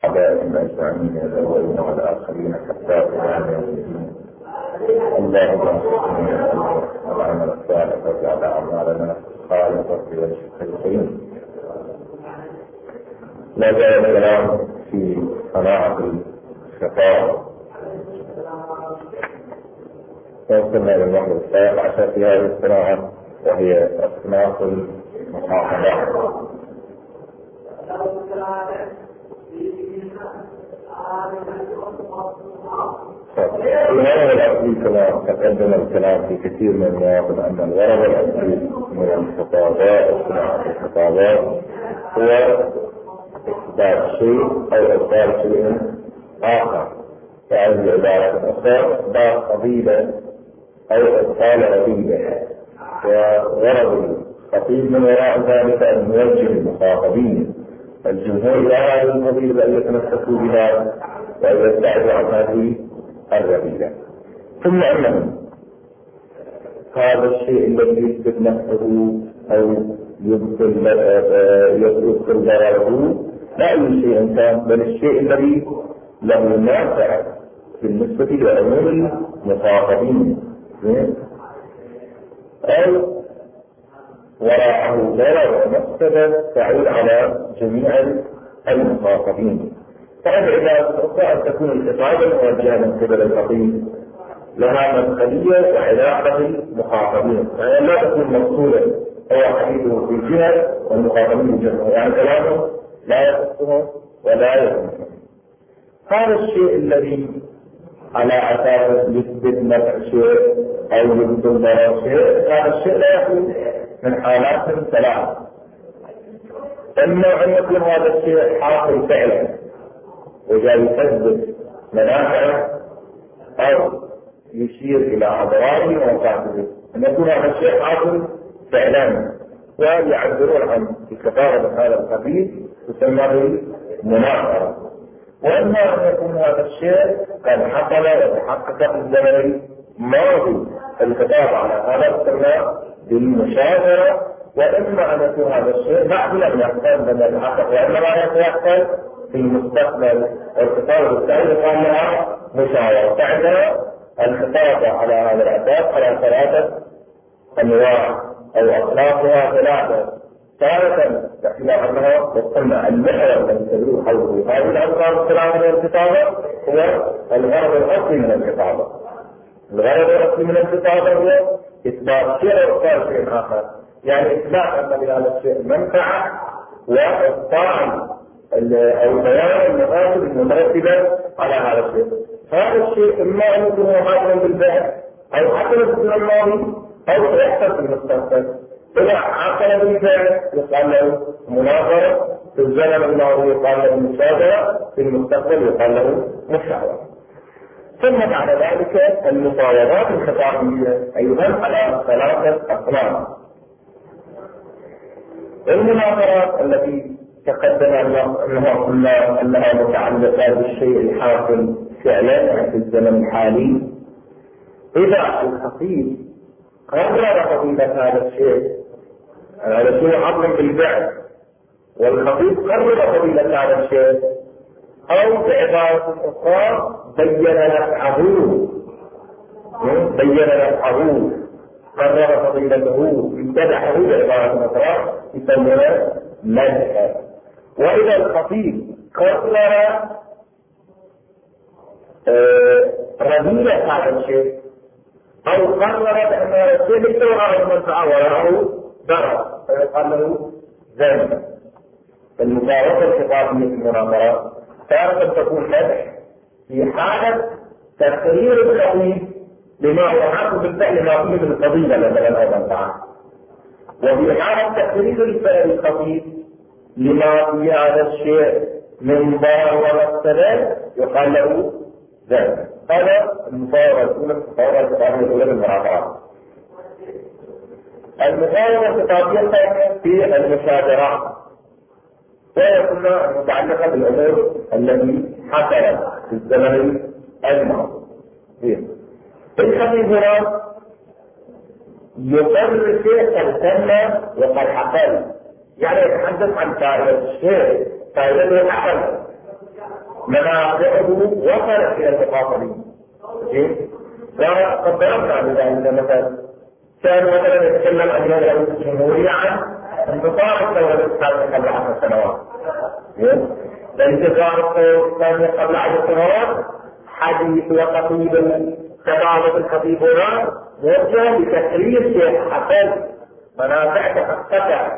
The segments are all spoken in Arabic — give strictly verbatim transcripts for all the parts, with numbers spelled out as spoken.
أعدائهم أجمعين الأولين والآخرين حتى إلى يوم الدين. اللهم اغفر والعمل الصالح واجعل أعمالنا خالصة لوجهك الكريم. لا زال الكلام في صناعة الخطاب، وصلنا إلى المحور السابع عشر في هذه الصناعة، وهي صناعة المحافظة. الغرض الأصلي كما تقدم الكلام في كثير من المواقف أن الغرض الأصلي من الخطابات صناعة الخطابات هو إثبات شيء أو إبطال شيء آخر، يعني بعبارة أخرى إثبات قضية أو إبطال قضية. وغرض الخطيب من وراء ذلك أن يوجه المخاطبين الجمهور إلى هذه القضية التي يتمسكوا بها ويبتعدوا عن هذه الرذيلة. ثم أنه هذا الشيء الذي يثبت نفسه أو يبطل يبطل ضرره لا أي شيء كان، بل الشيء الذي له منافعة بالنسبة لعموم المخاطبين، أو وراءه ضرر ومفسدة تعود على جميع المخاطبين. فالعبادة الأخرى أن تكون الخطابة الموجهة من قبل الخطيب لها مدخلية وعلاقة بالمخاطبين، يعني لا تكون مقصودة هو حديثه في جهة والمخاطبين جهة، يعني كلامه لا يخصهم ولا يهمهم. هذا الشيء الذي على أساس يثبت نفع شيء أو يبطل ضرر شيء، هذا الشيء لا يكون من حالات ثلاث: إما أن يكون هذا الشيء حاصل فعلا وجاء يثبت منافعه، أو يشير إلى أضراره ومفاسده. أن يكون هذا الشيء حاصل فعلا ويعبرون عن الكفارة من هذا القبيل تسمى مناظرة. وإما أن يكون هذا الشيء قد حصل وتحقق في الزمن الماضي الخطاب على هذا تسمى بالمشاجرة. وإما أن يكون هذا الشيء بعد أن يحصل لم يتحقق وإنما يحصل في المستقبل والخطاب الثاني قال لها مشاورة. فعندنا الخطاب على هذا الأساس على ثلاثة أنواع أو أصنافها ثلاثة. ثالثا تحكي عنها وقلنا المحور الذي تدور حوله هذه الأنواع الثلاثة من الخطابة هو الغرض الأصلي من الخطابة. الغرض الأصلي من الخطابة هو إثبات شيء أو إبطال شيء آخر، يعني إثبات أن لهذا الشيء منفعة وإبطال أو بيان المفاسد المترتبة على هذا الشيء. هذا الشيء إما أن يكون حاصلا بالفعل أو حصل في الماضي أو سيحصل في المستقبل. إذا حصل بالفعل يقال له مناظرة، في الزمن الماضي يقال له مشاجرة، في المستقبل يقال له مشاورة. ثم بعد ذلك المفاوضات الخطابية أيضا على ثلاثة أصناف. المناظرات التي تقدم أنها قلنا أنها متعلقة بالشيء الحاصل فعلا في الزمن الحالي. إذا الخطيب قرر قضية هذا الشيء، هذا الشيء حاصل بالفعل، والخطيب قرر قضية هذا الشيء، أو بعبارة أخرى بين نفعه بين نفعه قرر فضيلته امتدحه بعبارة أخرى يسمونه مدحا. وإذا الخطيب قرر رذيلة هذا الشيء أو قرر بأن هذا الشيء ليس وراءه منفعة وراءه ضرر فيقال له ذنب. المفاوضة الخطابية في المناظرة تارة تكون مدح في حالة تقرير الخطيب لما هو حاصل بالفعل ما فيه من الفضيلة مثلا أو منفعة، وفي حالة تقرير الفعل الخطيب لما في هذا الشيء من ضرر ومفسدة يقال له ذنب. هذا المفاوضة الأولى المفاوضة الخطابية الأولى بالمناظرات. المفاوضة الخطابية في المشاجرات وهي كلها متعلقة بالأمور التي حصلت في الزمن الماضي. الخطيب هنا يقرر شيء قد تم وقد حصل، يعني يتحدث عن فائدة الشيء، فائدته حصل منافعه وصلت الى المخاطبين. قد ضربنا بذلك مثلا كان مثلا يتكلم عن رئيس الجمهورية عن انتصار الثورة الإسلامية قبل عشر سنوات. انتصار الثورة الإسلامية قبل عشر سنوات حديث وخطيب خطابة الخطيب هنا موجه لتكرير شيخ حسن منافع تحققت.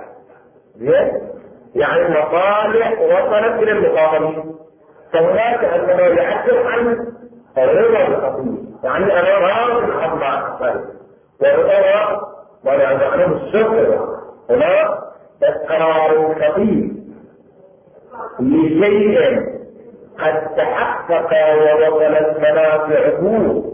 يعني المصالح وصلت الى المقاومين. فهناك انه يعبر عن الرضا بالخطيب، يعني انا راضي عما حصل والرضا ولا عنه الشكر. هنا اقرار الخطيب لشيء قد تحقق ووصلت منافعه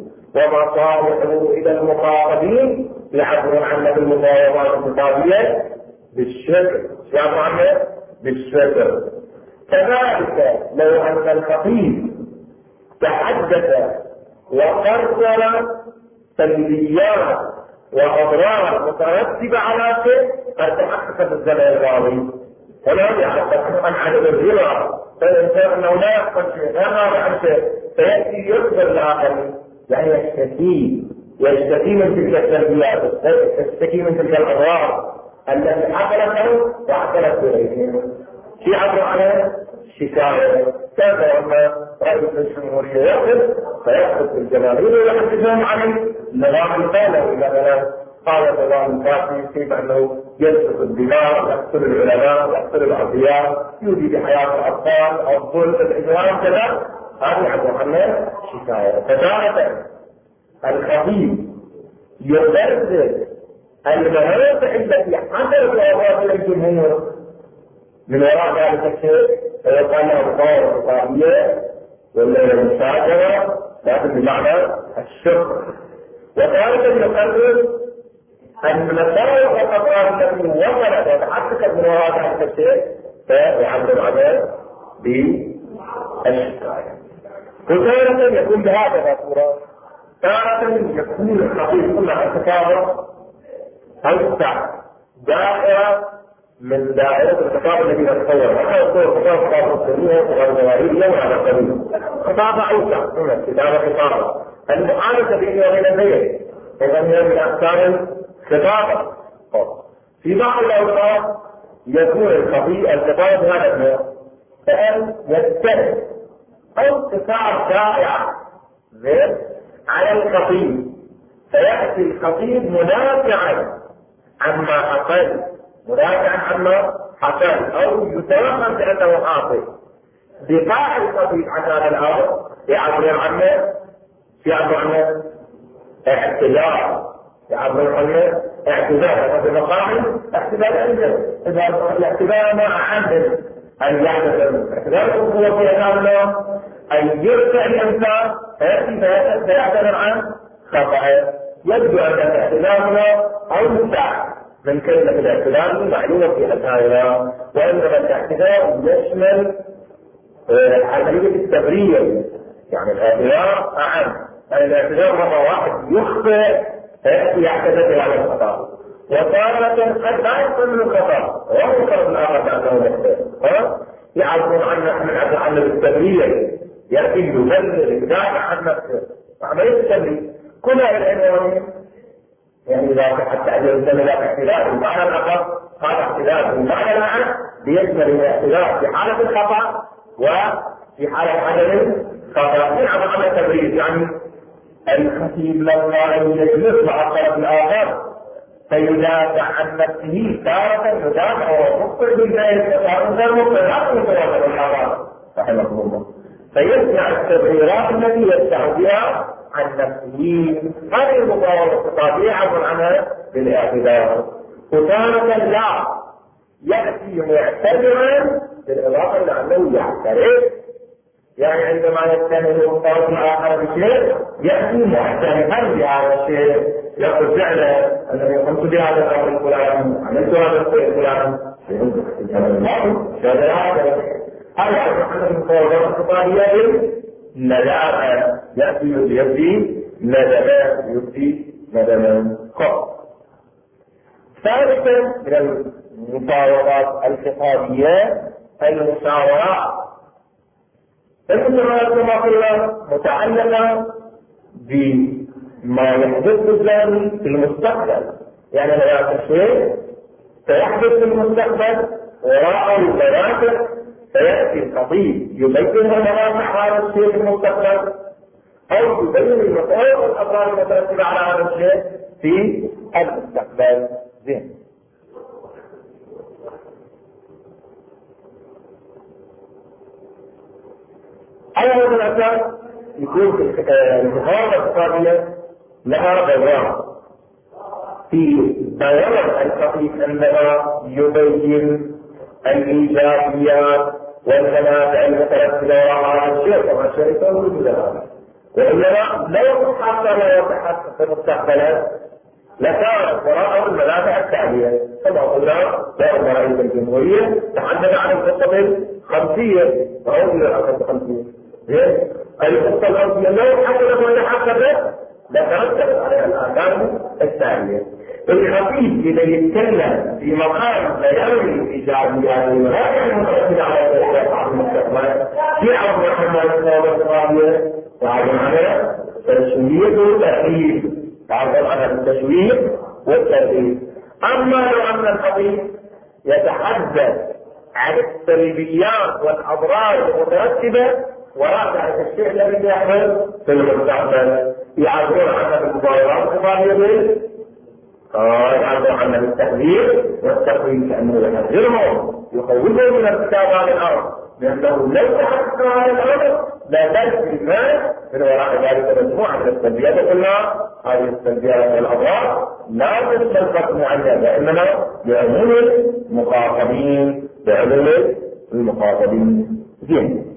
ومصالحه الى المخاطبين يعبرون عنه بالمفاوضات الخطابيه بالشكر. يعبر عنه بالشكر. كذلك لو ان الخطيب تحدث وقرر سلبيات واضرار مترتبه على شيء قد تحقق في الزمن الماضي ولا يتحدث عن عدم الرضا، فالانسان انه لا يقبل شيء لا مانع عن شيء فياتي يقبل الاخر، يعني يشتكي يشتكي من تلك السلبيات، يشتكي من تلك الاضرار التي حصلت له وحصلت اليه. في عبر عنها شكايه كذا ان رئيس الجمهوريه ياخذ فياخذ بالجماهير ويحدثهم عن النظام القومي. اذا قال النظام الفاسد كيف انه يسفك الدماء، يقتل العلماء، يقتل الاصفياء، يودي بحياه الاطفال، الظلم، الاجرام كذا، هذه عبر عنها شكايه. فتارة الخطيب يبرز المنافع التي حصلت لأوراق الجمهور من وراء ذلك الشيء فيقال له القوة الخطابية ولا المشاجرة لكن بمعنى الشكر. وذلك يقرر أن المسائل والأضرار التي وصلت وتحققت من وراء ذلك الشيء فيعبر عنها بالشكاية. وتارة يكون بهذا الصورة، تارة يكون الخطيب كلها الخطابة أوسع دائرة من دائرة الخطاب الذي يتصور، وهذا يتصور خطاب خطاب السرية والجوارية وعلى القبيل. خطابة أوسع هنا كتابة خطابة المعارضة بين وبين البيت ومن من أقسام الخطابة. في بعض الأوقات يكون الخطيب الخطاب هذا النوع فأن يتهم أو قطاع شائع على الخطيب فيأتي الخطيب منافعا عما حصل مراجعا عما حصل او يتوهم بانه حاصل. دفاع الخطيب عن هذا الامر يعبر عنه يعبر عنه اعتذار، يعبر عنه اعتذار. هذا المقام اعتذار عنده، اذا الاعتذار ما عندنا ان يحدث الاعتذار هو في هذا ان يرجع الانسان فياتي فيعتذر عن خطأه. يبدو ان اعتذارنا اوسع من كلمة الاعتذار معلومة في أسهارنا، وإنما الاعتذار يشمل عملية التبرير، يعني الاعتذار أعم. يعني الاعتذار مرة واحد يخطئ فيأتي يعتذر على الخطأ، وتارة قد لا يكون من الخطأ ويذكر الآخر بأنه يخطئ يعبرون عنه من عبر عنه بالتبرير، يأتي يبرر يدافع عن نفسه. عملية التبرير كلها العنوانية، يعني إذا حتى أن الإنسان لا اعتذار بمعنى الأخر هذا اعتذار بمعنى الأعم بيشمل الاعتذار في حالة الخطأ وفي حالة عدم الخطأ. من عبر عن التبرير يعني الخطيب لما يجلس مع الطرف الآخر فيدافع عن نفسه تارة يدافع ومخطئ بالبيت وتارة غير مخطئ لا يتواصل الحرام رحمه الله، فيسمع التبريرات التي يدفع بها عن نفسه. هذه المقاومة الخطابية عبر عنها بالاعتذار. وتارة لا يأتي معتذرا بالإضافة إلى أنه يعترف، يعني عندما يتهم الطرف الآخر بشيء يأتي معترفا بهذا الشيء، يقول فعلا أنني قمت بهذا الأمر الفلاني، عملت هذا الشيء الفلاني، هذا عن المقاومة الخطابية ندامة، يأتي يبدي ندما يبدي ندما خط. ثالثا من المفاوضات الخطابية المساواة. الانتماءات كما قلنا متعلقة بما يحدث بالزمن في المستقبل، يعني هذا الشيء سيحدث في المستقبل وراءه المنافع، سيأتي الخطيب يبين منافع هذا الشيء في المستقبل أو يبين المسائل والأضرار المترتبة على هذا الشيء في المستقبل. زين. على هذا الأساس يكون الانتخابات الاقتصادية لها بيان في بيان الخطيب أنها يبين الإيجابيات والمنافع المترتبة على هذا الشيء، كما الشركة موجودة هذا، وإنما لو تحقق لا يتحقق في المستقبل لكانت وراءه المنافع التالية كما قلنا. دائما رئيس الجمهورية تحدث عن الخطة الخمسية وهو إلى الخطة الخمسية. الخطة الخمسية لو حصلت وتحققت لترتب عليها الآثار التالية. الخطيب إذا يتكلم في مقام بيان الإيجابيات والمنافع المترتبة على المستقبل في عرض محمد الصالح وعلى معنى تشويه والتأثير، تعرض على التشويه والتأثير. أما لو أن الخطيب يتحدث عن السلبيات والأضرار المترتبة وراء هذا الشيء الذي يحدث في المستقبل، يعبرون عنها بالمبادرات الظاهرة، يعبرون عنها بالتحذير والتقويم كأنه يحذرهم يخوفهم من الكتاب على الأرض، لأنه لو تحقق على الأرض لا تجري الماء من وراء ذلك مجموعة من السلبيات. قلنا هذه السلبيات والأضرار لا تستلزم معينة، إنما لعموم المخاطبين لعموم المخاطبين. زين.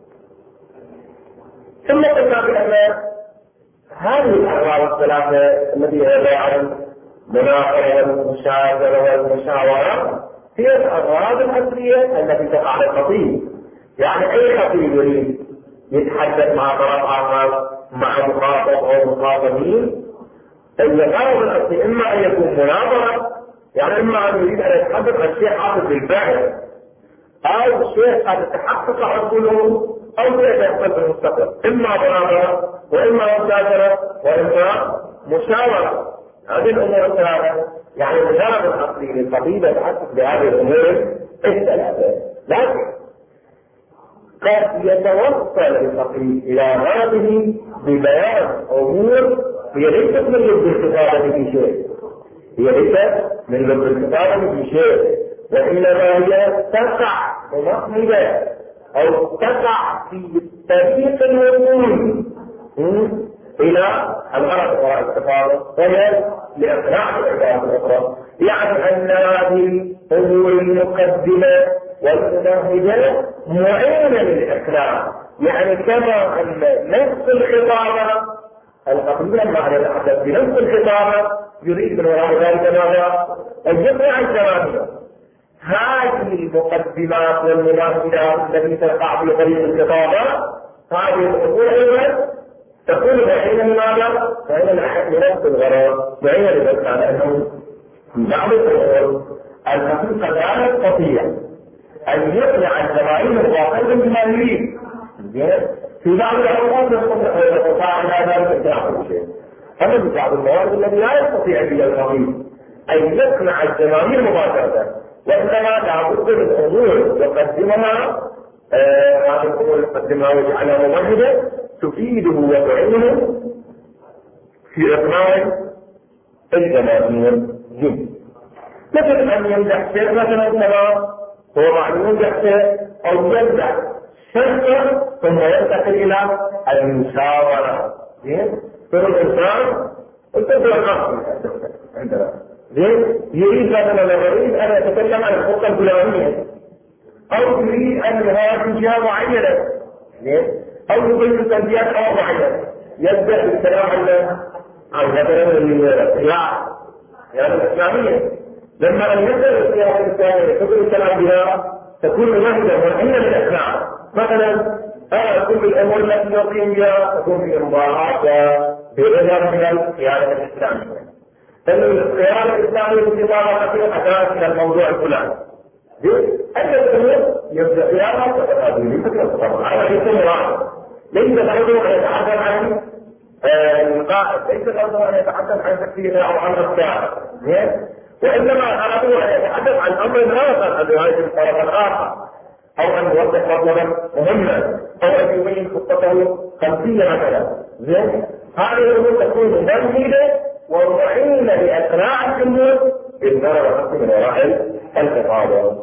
ثم قلنا بأن هذه الأعراض الثلاثة التي هي عن المناقرة والمشاجرة والمشاورة هي الأغراض الأصلية التي تقع على الخطيب. يعني أي خطيب يريد يتحدث مع طرف آخر مع مخاطب أو مخاطبين، الغرض الأصلي إما أن يكون مناظرة، يعني إما أن يريد أن يتحدث عن شيء حاصل بالفعل أو شيء قد تحقق حصوله أو شيء يحصل في المستقبل، إما مناظرة وإما مشاجرة وإما مشاورة. هذه الأمور الثلاثة يعني الغرض الأصلي للخطيب يتحقق بهذه الأمور الثلاثة. لكن قد يتوصل الخطيب إلى هذه ببيان أمور هي ليست من لب الخطابة في شيء، هي ليست من لب الخطابة في شيء، وإنما هي تقع ممهدة أو تقع في طريق الوصول إلى الغرض وراء الخطابة، وهي لإقناع العباد الأخرى. يعني أن هذه الأمور المقدمة والممهدة معينة للإقناع، يعني كما أن نفس الخطابة الخطيب لما يتحدث بنفس الخطابة يريد من وراء ذلك ماذا؟ أن يقنع الجماهير. هذه المقدمات والممهدات التي تقع في طريق الخطابة هذه الأمور أيضا تكون بعينة لماذا؟ بعينة لنفس الغرض، بعينة لذلك على أنه بعض الأمور الحقيقة لا يستطيع أن يقنع الجماهير الواقعية بما يريد. في بعض الأوقات يستطيع على ذلك إقناع شيء، أما في بعض الموارد التي لا يستطيع فيها الخطيب أن يقنع الجماهير مباشرة، وإنما لابد من أمور يقدمها هذه الأمور يقدمها ويجعلها ممهدة تفيده وتعينه في إقناع الجماهير جدا. مثل أن يمدح شيء مثلا كما هو معلوم يمدح شيء أو يمدح شيء ثم ينتقل إلى المشاورة. زين؟ فالإنسان الطفل الخاص عندنا زين يريد مثلا يريد أن يتكلم عن الخطة الفلانية أو يريد أن يهاجم جهة معينة زين أو يبين سلبيات أو معينة، يبدأ بالكلام عن عن مثلا السياحة يعني الإسلامية. لما أن يبدأ السياحة الإسلامية تقول الكلام بها تكون مهمة مرحلة للإقناع. مثلا أنا أقول بالأمور التي يقيم بها تكون في المباراة بغير من القيادة الإسلامية. القيادة الإسلامية في بعض الأحيان أساس من الموضوع الفلاني أن الأمور يبدأ فيها هذا يكون واحد. ليس الأمر أن يتحدث عن القائد، ليس الأمر أن يتحدث عن تكفير أو عن أفكار، وإنما أرادوا أن يتحدث عن أمر آخر عن رواية الطرف الآخر، أو أن يوضح مطلبا مهما، أو أن يبين خطته خلفية مثلا. زين هذه الأمور تكون مفيدة ومعينة لإقناع الجمهور بالضرر من وراء الخطابة.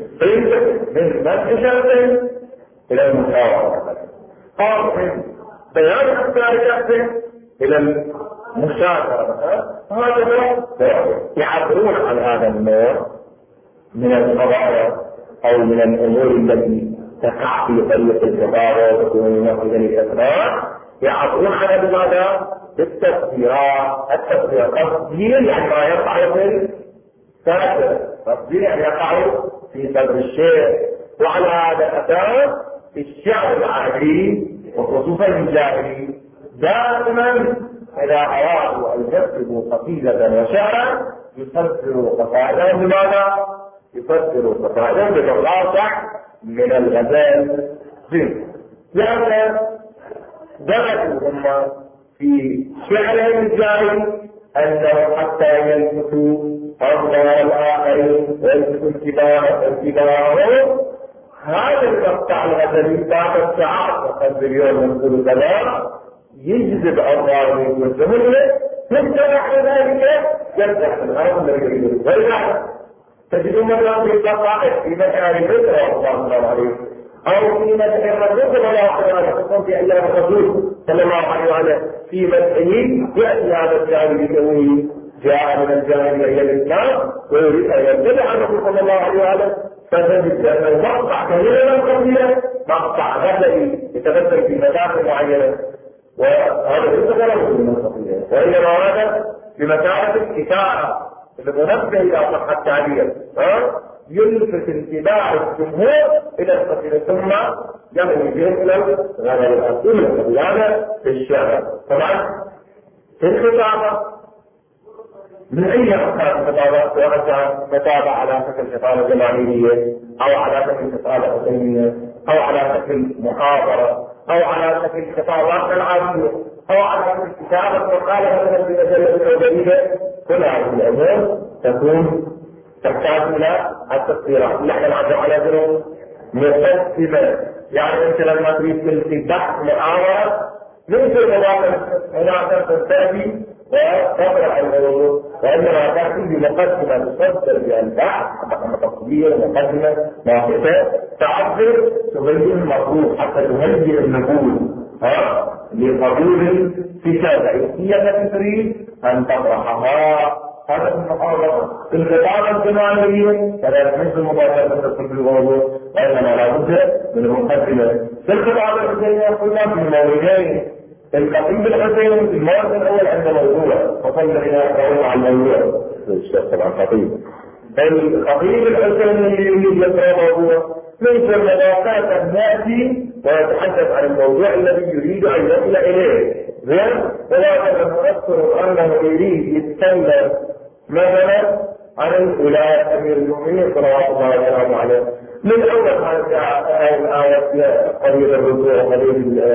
من مدح شرط إلى المشاورة، أو من بيان أفكار شخص إلى المشاورة، هذا يعبرون عن هذا النوع من القضايا أو من الأمور التي تقع في طريق الخطابة وتكون مخرجا للإقناع، يعبرون عنها بماذا؟ بالتفسيرات. التفسير تفسير يعني ما يقع في الساتر، تفسير يعني يقع في صدر الشيء. وعلى هذا الأساس في الشعر العربي وخصوصا الجاهلي دائما إذا أرادوا أن يكتبوا قصيدة وشعرا يفسروا قصائدهم بماذا؟ يفسروا قصائدهم بمقاطع من الغزال، لأن درسوا هم في شعرهم الجاهلي أنه حتى يلفتوا أنظار الآخرين ويلفتوا انتباههم. هذا المقطع الغزلي بعد الساعات وقد اليوم نقول كذا يجذب أنظارهم والجمهور، ثم بعد ذلك يفتح الغرب الذي يريده. ولذلك تجدون مثلا في القصائد في مكان ذكر الله عليه، أو في مدح الرسول صلى الله عليه وسلم في أيام الرسول صلى الله عليه وسلم في مدحه، يأتي هذا الجانب الكوني جاء من الجانب إلى الإسلام ويريد أن يتبع الرسول صلى الله عليه وسلم، فتجد أنه مقطع كثيرا قليلا، مقطع غزلي يتمثل في مداخل معينة، وهذا ليس غلط من القضية، وإنما هذا بمثابة الكتابة المنبه إلى صحة التعبير، يلفت انتباه الجمهور إلى القصيدة ثم يمضي بهم إلى غزل الأصول القضيانة في الشعر. طبعا في الخطابة من أي أقسام الخطابة، سواء كان خطابة على شكل خطابة جماهيرية أو على شكل خطابة حسينية أو على شكل محاضرة أو على شكل خطابات العامية أو على شكل كتابة مقالة مثلا في مجلة جديدة، كل هذه الأمور تكون تحتاج إلى التفسيرات. نحن نعرف على ذلك مقسمة، يعني أنت لما تريد تلقي بحث محاورة ليس المواقف هناك تستأتي وتقرأ الموضوع، وإنما تأتي بمقدمة تصدر بها البحث، تقدير مقدمة ناقصة تعبر تبين المطلوب حتى تهيئ النقول ها لقبول فكرة هي التي تريد أن تطرحها. هذا المحاضرة في الخطابة الجماهيرية فلا يجوز المباشرة في الموضوع، وإنما لابد من المقدمة. في الخطابة الحسينية قلنا في موضوعين، الخطيب الحسيني في الموضوع الأول عند موضوع وصلنا إلى موضوع عن الموضوع الشيخ طبعا خطيب. الخطيب الحسيني اللي يريد يقرأ موضوع ليس المدافعة أن يأتي ويتحدث عن الموضوع الذي يريد أن يصل إليه، زين؟ ولكن نذكر أنه يريد يتكلم مثلا عن ولاية أمير المؤمنين صلوات الله وسلامه عليه، من أول هذه الآية قضية الرجوع وقضية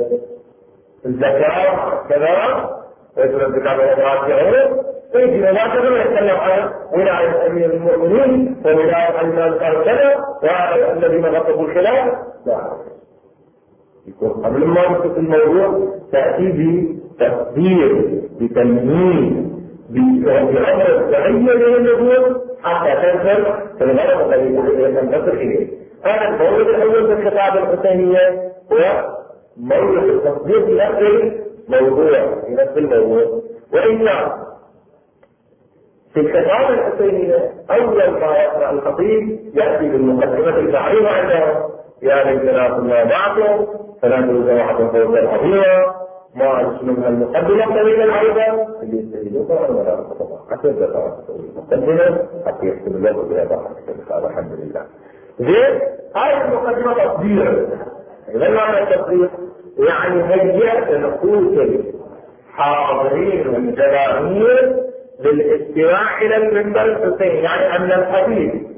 الزكاة كذا ويجب الزكاة والراجعون، يجي مباشرة يتكلم عن ولاية أمير المؤمنين وولاية المال كذا والذين غطوا الخلاف. لا، يكون قبل ما نمسك الموضوع تأتي بتقدير بتمهيد بأمر معين للنبوة حتى تنزل في الغرض الذي تنتصر إليه. هذا الموضوع الأول في الخطابة الحسينية هو موضوع التصديق في نفس الموضوع في نفس الموضوع. وإلا في الخطابة الحسينية أول ما يقرأ الخطيب يأتي بالمقدمة التعريف عنده، يعني الجناب ما معكم فنحن جماعة فوق العظيمة ما اسمها المقدمة الطويلة العريضة اللي يستهدفها ولا تطبع حتى الزكاة المقدمة حتى يكتب الله بها بعض الحمد لله. زين هذه المقدمة تصدير. إذا معنى التصدير يعني هيئة نفوس الحاضرين والجماهير للاستماع إلى المنبر الحسيني، يعني أن الحديث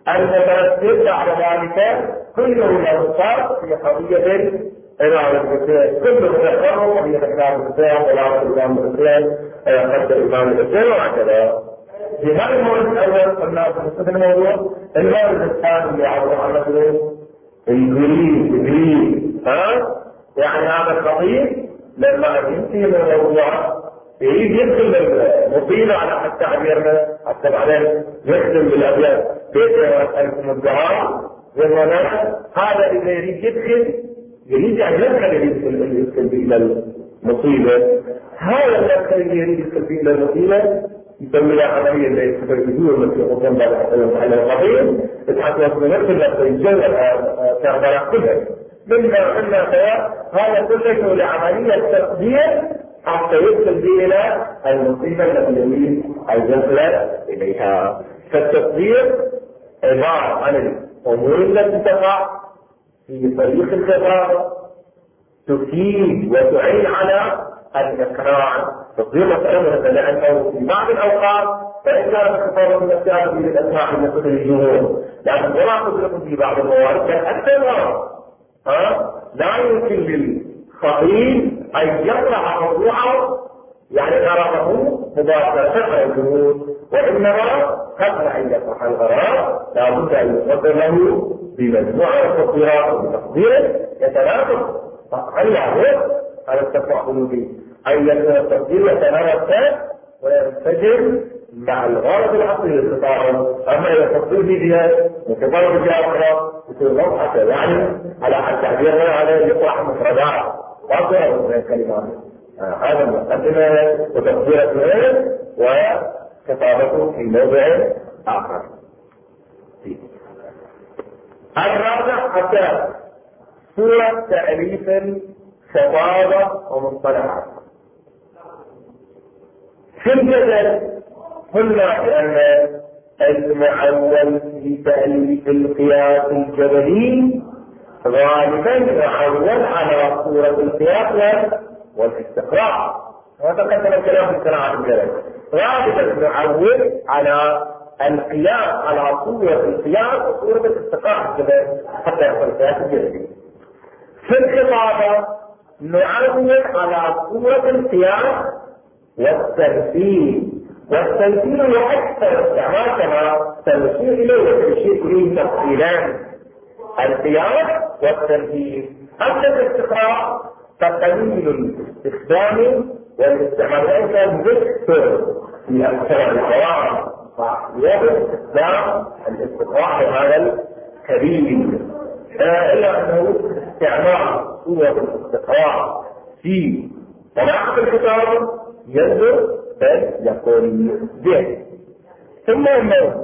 المترتب على ذلك كله ينصب في قضية إمام الحسين، كله يتقرر قضية إمام الحسين ولا الإمام الحسين قد الإمام الحسين وهكذا. في هذا المورد الأول قلنا في الموضوع المورد الثاني اللي عبر عنه الجريد الجريد ها يعني هذا الخطيب لما ينتهي من الموضوع يريد يدخل المصيبة على حتى تعبيرنا حتى بعدين يختم بالأبيات بيت ألكم الدعاء والمناعة. هذا إذا يريد يدخل يريد يعني يدخل يدخل إلى المصيبة. هذا الدخل اللي يريد يدخل إلى المصيبة يسميها عملية اللي يستفيدون من في خطوة على الخطيب تتحدث من نفس النفس الجو كهذا كلها مما أن هذا كله لعملية تقدير حتى يصل به إلى المصيبة التي يريد الجسل إليها. فالتقدير عبارة عن الأمور التي تقع في طريق الخطاب تفيد وتعين على الإقناع. تقدير مسألة لأنه في بعض الأوقات فإن كان الخطاب من الأشياء في الأسماء المسؤول الجمهور لكن ولا تدرك في بعض الموارد كالأكثر ها لا يمكن للخطيب أن يطرح موضوعه يعني غرضه مباشرة على الجمهور، وإنما قبل أن يطرح الغرض لابد أن يقدر له بمجموعة التطبيرات وبتقديره يتناسب على هذا التفاعل به أن يكون التقدير يتناسب وينسجم مع الغرض الأصلي للخطاب. أما إذا التقدير بها وكبار بها أخرى يصير موضحة يعني على حد تعبيرنا على يطرح مفردات وأكثر من الكلمات. هذا المقدمة وتقدير اثنين وكتابته في موضع آخر. الرابع حتى صورة تأليف الخطابة ومصطلحات. في الجدل قلنا بأن المعول في تأليف القياس الجبلي غالبا يعول على صورة القياس والاستقراء. هذا كان الكلام في صناعة الجبل غالبا يعول على القياس على صورة القياس وصورة الاستقراء الجبل حتى يحصل القياس الجبلي. في الخطابة نعول على صورة القياس والتمثيل، والتمثيل هو أكثر استعمال كما تشير إليه وتشير إليه تفصيلان القياس والتمثيل. أما الاستقراء فقليل الاستخدام والاستعمال أيضا ذكر في أكثر الحوار ويجب استخدام الاستقراء هذا الكبير إلا أنه استعمال صورة الاستقراء في صناعة الكتاب ينظر بل يقول به. ثم أنه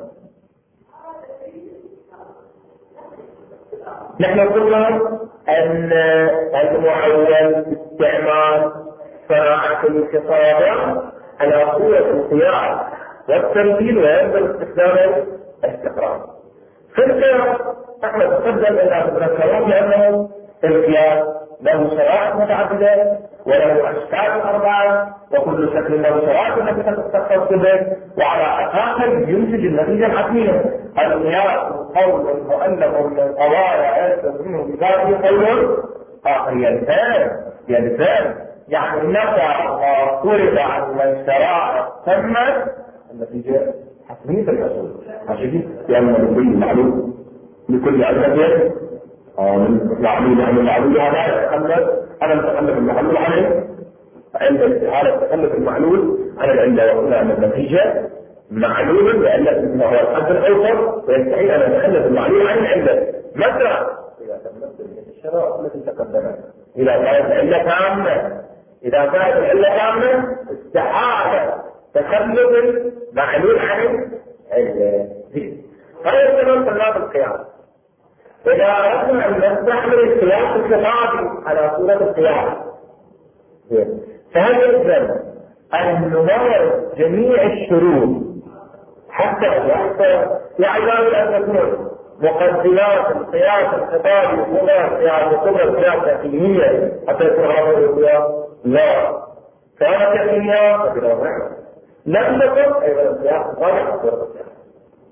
نحن قلنا أن المعول استعمال صناعة الكتاب على صورة القياس والتمثيل وينظر استخدام الاستقراء. في القياس نحن تقدم إلى الكلام لأنه القياس له شرائط متعددة وله أشكال أربعة وكل شكل له شرائط التي تتخصص به وعلى أساسها ينتج النتيجة الحتمية. القياس قول المؤلف من القواعد منه بذاته قول آخر ينتهي ينتهي يعني نفع فرض عن من شرائط ثم النتيجة حتمية الحصول. عشان يعني لكل معلوم لكل عدد معلوم عن المعلول هذا يتخلف أنا نتخلف المعلول عنه عند الاستحالة تخلف المعلول عن العلة وقلنا أن النتيجة معلول لأن هو الحد الأوسط ويستحيل أن نتخلف المعلول عن العلة. مثلا إذا تمثل الشرائط التي تقدمت إذا كانت العلة كاملة إذا كانت العلة كاملة استحالة تخلف المعلول عن العلة. هذا يسمى طلاب القياس. إذا أردنا أن نستحمل القياس الخطابي على صورة القياس فهل يلزم أن نمارس جميع الشروط حتى يحصل يعلم أن تكون مقدمات القياس الخطابي هنا قياس كبرى القياس تقييمية حتى يكون هذا القياس؟ لا. كانت يقينية فبلا لم تكن أيضا القياس الخطابي على صورة القياس.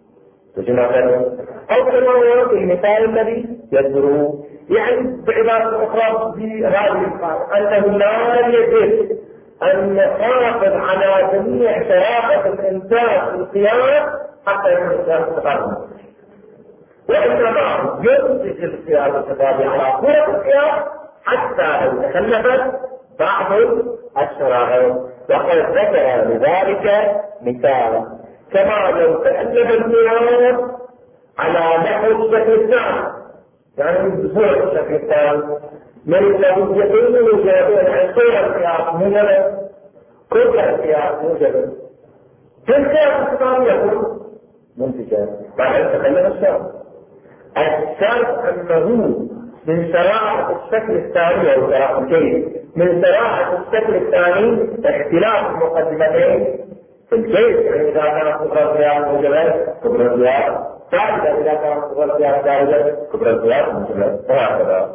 أو كما هو في المثال الذي يذكره، يعني بعبارة أخرى في هذه القاعدة أنه لا يجب أن نحافظ على جميع شرائط الإنتاج في القياس حتى يكون القياس متقارب، وإنما ينتج القياس التقارب على قوة القياس حتى لو تخلفت بعض الشرائط، وقد ذكر لذلك مثالا كما لو تألف القياس على نحو الشكل الثاني، يعني بصورة الشكل الثاني من الذي يقول وجابين عن صورة القياس موجبة كل القياس موجبة فالقياس الثاني يكون منتجا بعد أن تكلم الشرط. الشرط أنه من شرائع الشكل الثاني أو شرائعتين من شرائع الشكل الثاني اختلاف المقدمتين في الكيس، يعني إذا كانت كبرى القياس موجبة كبرى القياس ثالثا، إذا كانت كبرى القياس ثالثا كبرى القياس موجبة، وهكذا.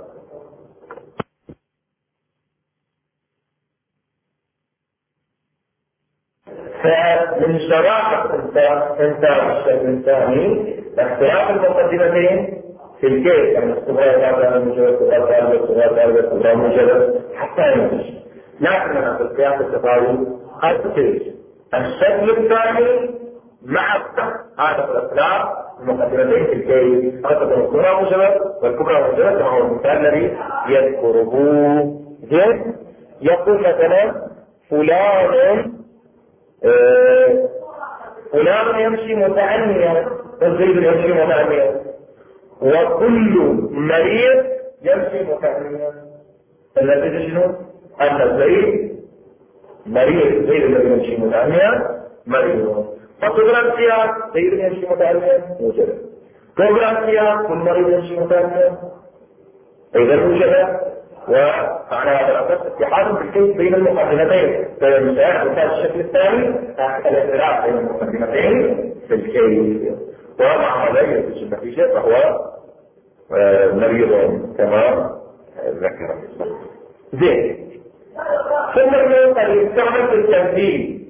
فمن شرائع إنتاج الشكل الثاني اختلاف المقدمتين في الكيس، يعني الصغير ثالثا موجبة الصغير ثالثا الصغير ثالثا الصغير موجبة حتى ينتج. لكننا في القياس التقاربي الكيس الشكل الثاني مع هذا الاختلاف المقدمتين في الكيس قد تكون الصغرى موجبة والكبرى موجبة كما هو المثال الذي يذكره. زين يقول مثلا فلان آه فلان يمشي متعنيا والزيد يمشي متعنيا وكل مريض يمشي متعنيا. الذي شنو؟ أن الزيد مريض، زيد الذي يمشي متعنيا مريض، فكبرى القياس زيد يمشي متعنيا موجبة، كبرى القياس كل مريض يمشي متعنيا إذا موجبة. وعلى هذا الأساس اتحاد بالكيس بين المقدمتين بين المثال وكان الشكل الثاني الاختلاف بين المقدمتين في الكيس، ومع هذا ينتج النتيجة فهو مريض كما ذكر. زين ثم قد يستعمل في التمثيل.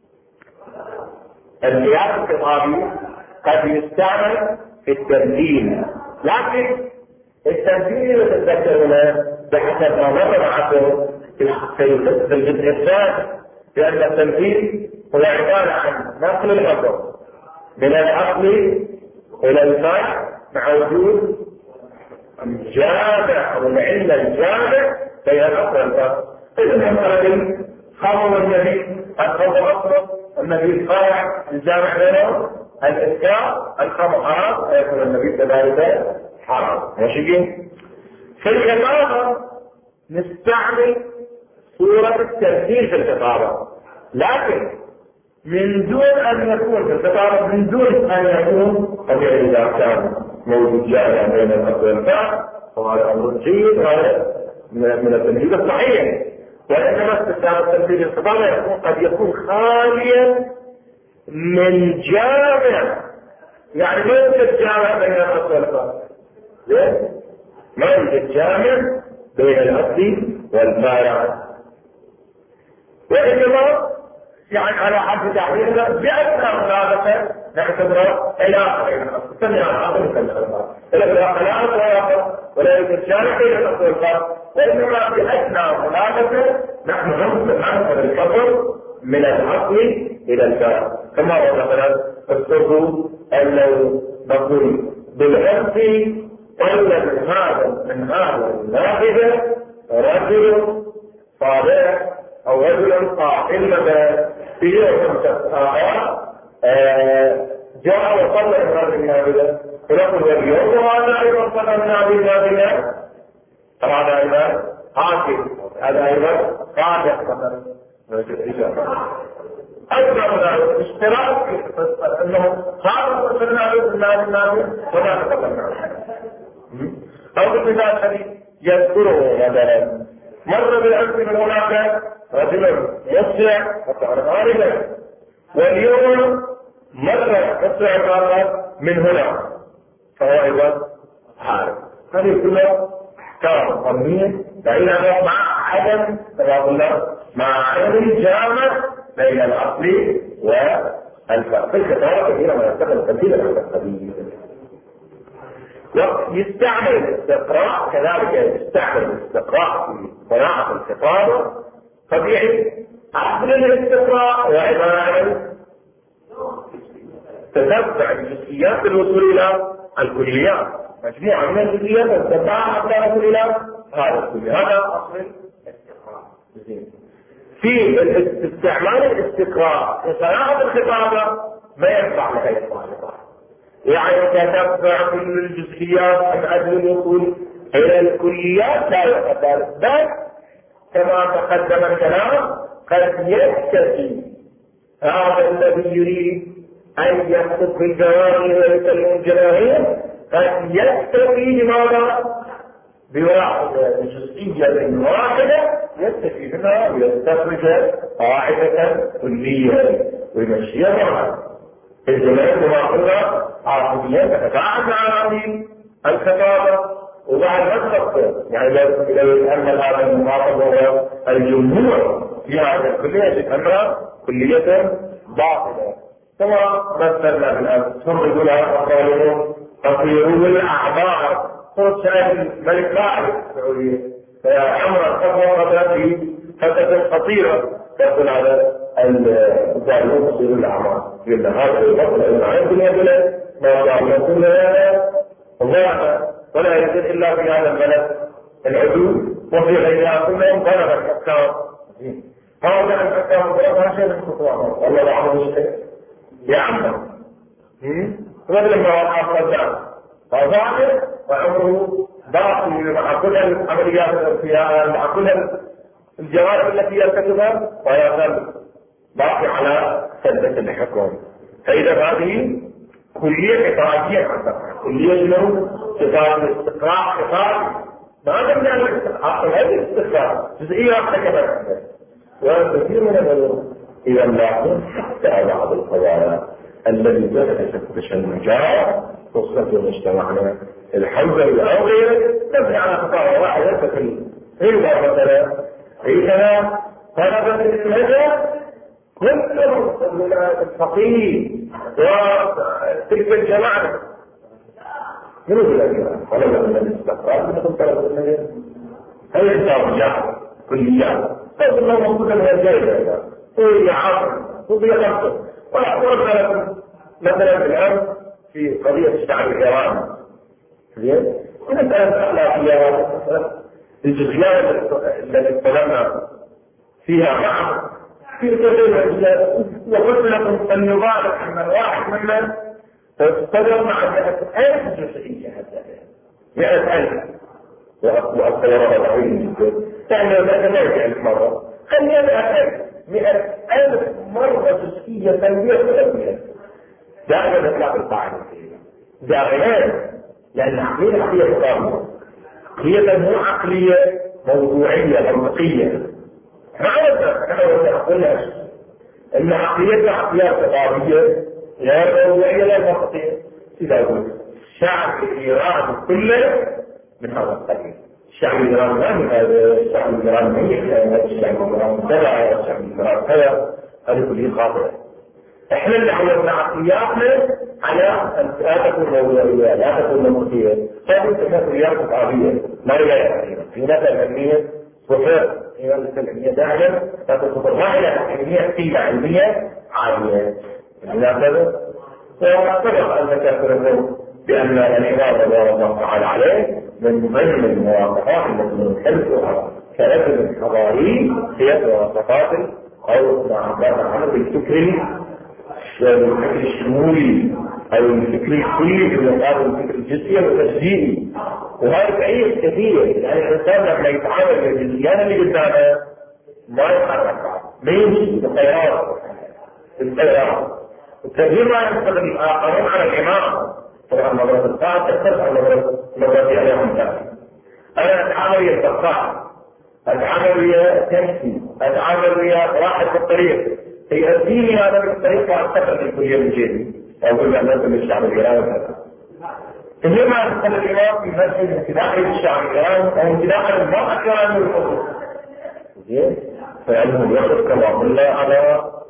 القياس الخطابي قد يستعمل في التمثيل، لكن التمثيل اللي تتذكرونه بحسب ما مر معكم في الجزء الثاني لأن التمثيل هو عبارة عن نقل الحكم من العقل إلى الفرع مع وجود جامع أو العلة الجامع بين العقل والفرع. إذا مثلا خمر النبي الخمر أصلا النبي الفرع الجامع بينهم الإسكار الخمر حرام ويكون النبي كذلك حرام. ماشي. في الخطابة نستعمل صورة التمثيل في الخطابة، لكن من دون أن يكون في الخطابة من دون أن يكون طبيعي إذا كان موجود جامع بين الأصل والفرع وهذا أمر جيد وهذا من التمثيل الصحيح. وإنما استخدام التمثيل في الخطابة يكون قد يكون خاليا من جامع، يعني ما يوجد جامع بين الأصل والفرع، ما يوجد جامع بين الأصل والفارع، وإنما يعني على حد تحريرنا بأكثر ملابسة نعتبره علاقة بين الأصل سمع العقل والفارع، إلا علاقة ولا ولا يوجد جامع بين الأصل والفارع، وإنما بأدنى ملابسة نحن ننقل الفصل من العقل إلى الفارع، كما هو مثلا الصدور أن لو نقول بالعرف طلب هذا من هذا النافذة رجل صالح أو رجل قائم في يوم آخر جاء وصلى هذه النافذة فنقول واليوم هذا أيضا صلى هذه النافذة، هذا أيضا حاكم، هذا أيضا صالح مثلا. أيضا هذا اشتراك أنه خالص وصلنا له النافذة ولا تقبلنا. أو المثال الذي يذكره مثلا مر بالأمس من هناك رجل يسع وكان خارجا، واليوم مر يسع الآخر من هنا فهو أيضا حارب. هذه كلها أحكام ظنية بينها مع عدم كما قلنا مع عدم الجامع بين الأصل في الخطابة كثيرا ما يستخدم قليلا من القبيل. ويستعمل الاستقراء كذلك، يستعمل الاستقراء في صناعة الخطابة طبيعي أصل الاستقراء وعبارة تتبع الجزئيات للوصول إلى الكليات، مجموعة من الجزئيات تتبعها حتى نصل إلى هذا الكلية. هذا أصل الاستقراء. في استعمال الاستقراء في صناعة الخطابة ما ينفع لها الخطابة، يعني تتبع كل الجزئيات من أجل الوصول إلى الكليات لا يقدر، بل كما تقدم الكلام قد يكتفي هذا الذي يريد أن يخطب بالجوارح ويكلم الجماهير قد يكتفي بماذا؟ بواحدة جزئية واحدة يكتفي منها ويستخرج قاعدة كلية ويمشيها معها. الجماهير كما قلنا عاطفيا تتفاعل مع هذه الخطابة وبعد ما تفكر، يعني لو يتأمل هذا المخاطب هو الجمهور في هذه الكلية تتأمل كلية باطلة، كما مثلنا بالأمس ثم يقول أقوالهم تطيرون الأعمار. صوت سائل الملك فاعل السعودية فعمر الخطوة في فتاة خطيرة يقول على الظالمون تطيرون الأعمار، يقول هذا البطل العين الدنيا بلد ما ظالمون كلها الله ولا يزيد إلا في هذا البلد العدول وفي غيرها كلهم ضرب الحكام. هذا الحكام ضرب شيء من خطوات والله لا عمل شيء يا عمر مثل ما وقع الصدام فظاهر وعمره باقي مع كل العمليات الارتياح مع كل الجوانب التي يرتكبها ويظل باقي على سلبة الحكم. فإذا هذه كلية خطابية كلية شنو؟ خطاب الاستقراء خطاب ما تمنع الاستقراء هذه الاستقراء جزئية احتكمت وكثير من الأمور إذا لاحظوا حتى بعض القضايا الذي بدأت تفتش النجاة خصوصا في مجتمعنا الحمد لله أو غيره نبني على خطابة واحدة في غير مثلا في كلام طلبة النجاة كلهم من الفقيه وتلك الجماعة من الأجيال طلبة من الاستقرار من طلبة النجاة هل يحتاج جاء كليات طيب الله موجودة من الجاية هي عاصر وهي خمسة وأقول لكم مثلا الآن في قضية الشعب الإيراني زين مسألة أخلاقيات الجزئيات التي اتكلمنا فيها معه في كثير من الأجزاء وقلت لكم أن يبالغ أن الواحد منا تستدر مع مئة ألف جزئية حتى مئة ألف وأكثر ربعين جدا يعني ما يجي ألف مرة خلينا مئة ألف مئة ألف مرة جزئية تنبيه وتنبيه دائما نطلع بالقاعدة دائما لأن عقلية عقلية خطابية هي مو عقلية موضوعية منطقية ما عرفنا احنا قلنا ان عقليتنا عقلية خطابية لا موضوعية لا منطقية. إذا قلت الشعب الإيراني كله من هذا القبيل الشعب الإيراني ما من هذا الشعب الإيراني ما يحتاج الشعب الإيراني كذا الشعب الإيراني كذا هذه كلها خاطئة. احنا اللي عودنا عقلياتنا على ان لا تكون موضوعيه لا تكون منطقيه فانت تكون رياضه خطابيه ما رياضه علميه في نفس العلميه صفر هي العلميه دائما لا تكون الراحله علميه قيمه علميه عاليه لهذا واتفق ان تكون بان الامام رضي الله تعالى عليه من مهم المواصفات التي نحبها كرجل حضاري هي مواصفات او ما عبر عنه بالفكر الفكر الشمولي او الفكر الكلي في مقابل الفكر الجزئي والتجزئي وهذا تعيش كثير. يعني الانسان لما يتعامل مع الجزئيات اللي قدامه ما يتحرك ما يمشي بالخيارات بالخيارات التغيير ما ينطبق الاخرون على الامام طبعا نظره الساعه تختلف عن نظرتي عليهم ثاني. انا اتعامل ويا البقاء اتعامل ويا تمشي اتعامل ويا واحد في الطريق يؤديني هذا بالطريقة أعتقد في كلية الجيل أو كل الناس من الشعب الإيراني وكذا. إنما أدخل الإمام في مسجد امتداح للشعب الإيراني أو امتداح للمرأة الإيرانية والحقوق. زين؟ فإنه يخرج كما قلنا على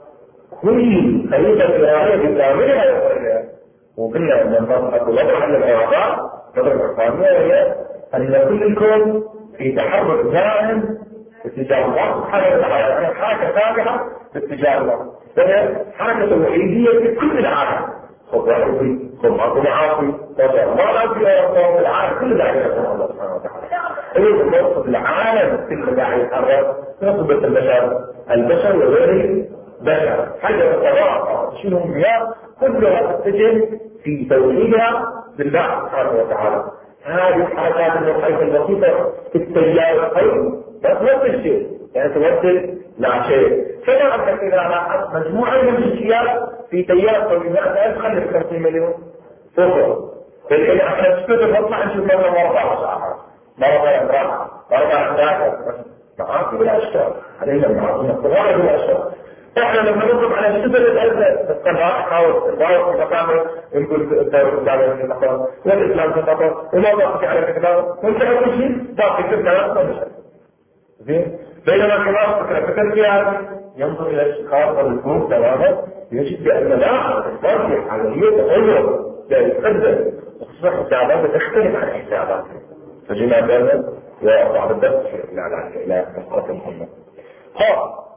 كل خليفة إيرانية بكاملها يقررها. وقلنا أن المنطقة الوضع عن العراق الفترة العثمانية هي أن كل الكون في تحرك دائم اتجاه الله سبحانه وتعالى، يعني حركة تابعة في اتجاه الله، وهي حركة وحيدية في كل العالم. خذ عربي، خذ عربي معاصي، ما لا في العالم كل ذلك يكون الله سبحانه وتعالى. إذا نقصد العالم كل داعي يتحرك نقصد البشر، البشر وغير بشر، حاجة الطباعة شنو هي كلها تتجه في توحيدها بالله سبحانه وتعالى. هذه الحركات الوحيدة البسيطة في التيار الخير بس نفس الشيء، يعني تمثل لا شيء. كما أنك إذا لاحظت مجموعة من الأشياء في تيار طويل لا تخلي خمسين مليون صفر. فالحين احنا نسكت نطلع نشوف مرة مرة شعر مرة امرأة مرة أحداث معاصي بالأشياء علينا المعاصي الصغار بالأشياء. احنا لما نطلب على الشبه الأزل الصلاح أو الضوء في مقامه نقول الدولة الإسلامية في مقام والإسلام في مقام وما باقي على الكلام وانتهى كل شيء باقي في الكلام ومشى. زين بينما كمان فكرة فكر فيها ينظر إلى الاشتقاق والفروق تماما يجد بأن لا باقي عملية تغير لا يتقدم، وخصوصا حسابات تختلف عن حسابات. فجينا بأن وبعض الدرس إلى إلى مسألة مهمة. ها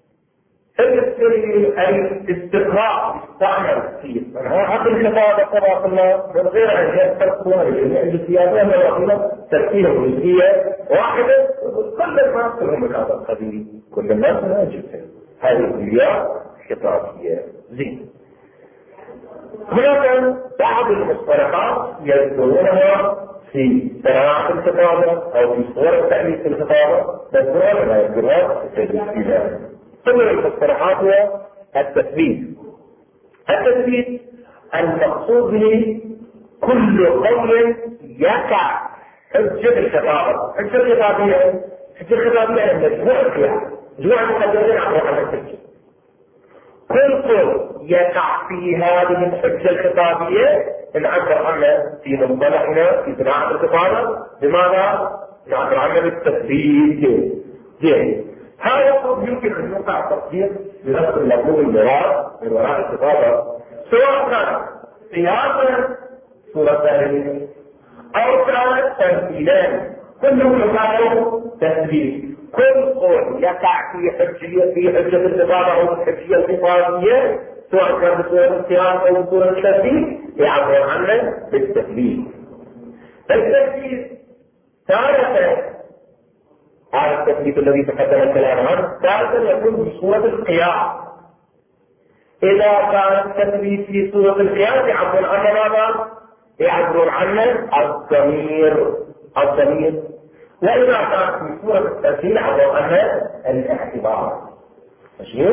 الاستقراء يستعمل كثير، هو حق الخطابة كما قلنا من غير أن يستقرون الجزئيات والمواقف تركيبة جزئية واحدة كل الناس كلهم هذا القبيل، كل الناس لا جزء هذه الكليات خطابية. زين هناك بعض المصطلحات يذكرونها في صناعة الخطابة أو في صور التأليف في الخطابة تذكرها ما يذكرها في التدريس. ثم المصطلحات هو التثبيت. التثبيت المقصود به كل قول يقع حجة الخطابة. حجة الخطابية حجة الخطابية هي مجموعة فيها مجموعة مقدمين عن روح الحجة. كل قول يقع في هذه الحجة الخطابية نعبر عنه في مصطلحنا في صناعة الخطابة بماذا؟ نعبر عنه بالتثبيت. زين هذا الصوت يمكن ان يوقع التطبيق بنفس المفهوم المراد من وراء الخطابه سواء كان قياسا صوره ثانيه او كان تمثيلا كله يقال تثبيت. كل قول يقع في حجيه في حجه الخطابه او الحجيه الخطابيه سواء كان بصوره القياس او بصوره التثبيت يعبر عنه بالتثبيت. التثبيت تارة هذا التثبيت الذي تقدم الكلام عنه ثالثا يكون بصورة القياس. إذا كان التثبيت في صورة القياس يعبرون عنه ماذا؟ يعبرون عنه الضمير الضمير وإذا كان في صورة التمثيل يعبرون عنه الاعتبار. ماشي؟